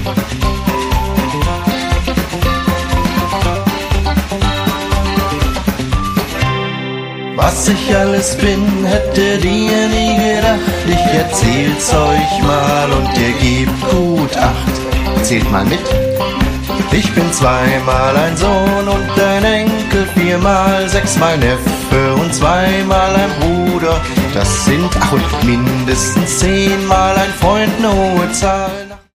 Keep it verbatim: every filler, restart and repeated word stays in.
Was ich alles bin, hättet ihr nie gedacht. Ich erzähl's euch mal und ihr gebt gut Acht. Zählt mal mit. Ich bin zweimal ein Sohn und ein Enkel, viermal, sechsmal Neffe und zweimal ein Bruder. Das sind, ach und mindestens zehnmal ein Freund, eine hohe Zahl.